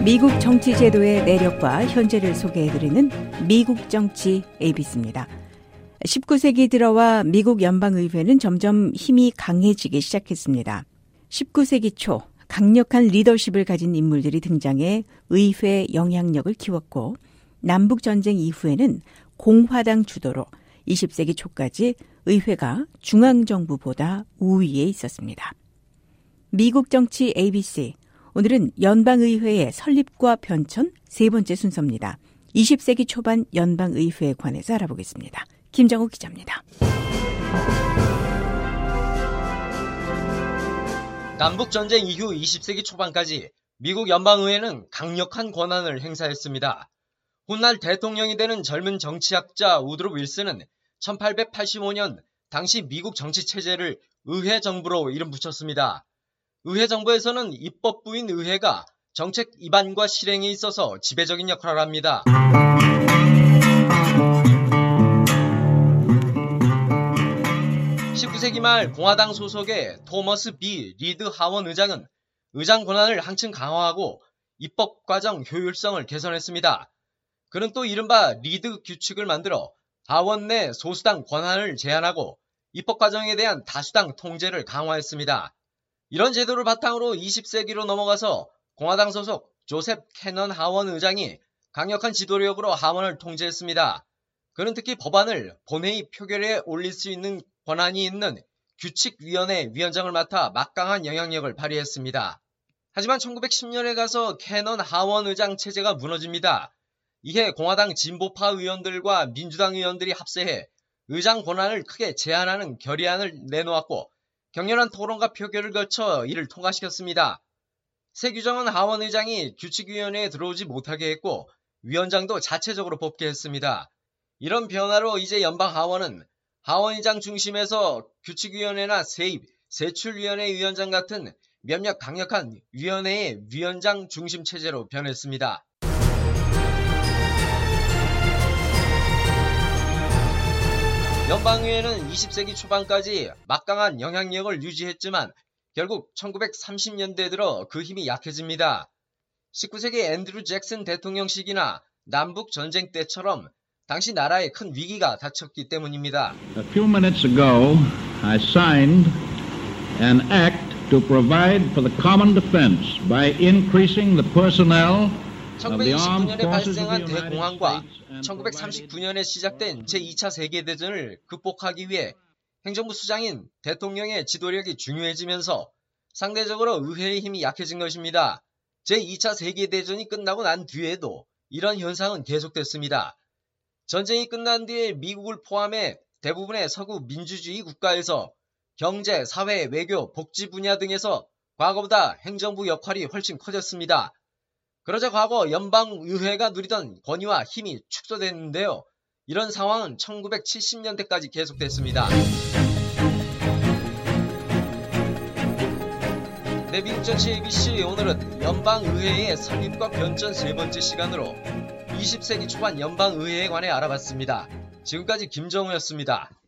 미국 정치 제도의 내력과 현재를 소개해드리는 미국 정치 ABC입니다. 19세기 들어와 미국 연방의회는 점점 힘이 강해지기 시작했습니다. 19세기 초 강력한 리더십을 가진 인물들이 등장해 의회 영향력을 키웠고, 남북전쟁 이후에는 공화당 주도로 20세기 초까지 의회가 중앙정부보다 우위에 있었습니다. 미국 정치 ABC, 오늘은 연방의회의 설립과 변천 세 번째 순서입니다. 20세기 초반 연방의회에 관해서 알아보겠습니다. 김정우 기자입니다. 남북전쟁 이후 20세기 초반까지 미국 연방의회는 강력한 권한을 행사했습니다. 훗날 대통령이 되는 젊은 정치학자 우드로 윌슨은 1885년 당시 미국 정치체제를 의회정부로 이름 붙였습니다. 의회정부에서는 입법부인 의회가 정책 입안과 실행에 있어서 지배적인 역할을 합니다. (19세기) 말 공화당 소속의 토머스 B. 리드 하원 의장은 의장 권한을 한층 강화하고 입법 과정 효율성을 개선했습니다. 그는 또 이른바 리드 규칙을 만들어 하원 내 소수당 권한을 제한하고 입법 과정에 대한 다수당 통제를 강화했습니다. 이런 제도를 바탕으로 20세기로 넘어가서 공화당 소속 조셉 캐넌 하원 의장이 강력한 지도력으로 하원을 통제했습니다. 그는 특히 법안을 본회의 표결에 올릴 수 있는 권한이 있는 규칙위원회 위원장을 맡아 막강한 영향력을 발휘했습니다. 하지만 1910년에 가서 캐넌 하원 의장 체제가 무너집니다. 이에 공화당 진보파 의원들과 민주당 의원들이 합세해 의장 권한을 크게 제한하는 결의안을 내놓았고, 격렬한 토론과 표결을 거쳐 이를 통과시켰습니다. 새 규정은 하원 의장이 규칙위원회에 들어오지 못하게 했고, 위원장도 자체적으로 뽑게 했습니다. 이런 변화로 이제 연방 하원은 하원의장 중심에서 규칙위원회나 세입, 세출위원회 위원장 같은 몇몇 강력한 위원회의 위원장 중심 체제로 변했습니다. 연방의회는 20세기 초반까지 막강한 영향력을 유지했지만 결국 1930년대 들어 그 힘이 약해집니다. 19세기 앤드루 잭슨 대통령 시기나 남북전쟁 때처럼 당시 나라에 큰 위기가 닥쳤기 때문입니다. A few minutes ago, I signed an act to provide for the common defense by increasing the personnel. 1929년에 발생한 대공황과 1939년에 시작된 제2차 세계대전을 극복하기 위해 행정부 수장인 대통령의 지도력이 중요해지면서 상대적으로 의회의 힘이 약해진 것입니다. 제2차 세계대전이 끝나고 난 뒤에도 이런 현상은 계속됐습니다. 전쟁이 끝난 뒤에 미국을 포함해 대부분의 서구 민주주의 국가에서 경제, 사회, 외교, 복지 분야 등에서 과거보다 행정부 역할이 훨씬 커졌습니다. 그러자 과거 연방의회가 누리던 권위와 힘이 축소됐는데요. 이런 상황은 1970년대까지 계속됐습니다. 네, 미국 정치 ABC, 오늘은 연방의회의 설립과 변천 세 번째 시간으로 20세기 초반 연방의회에 관해 알아봤습니다. 지금까지 김정우였습니다.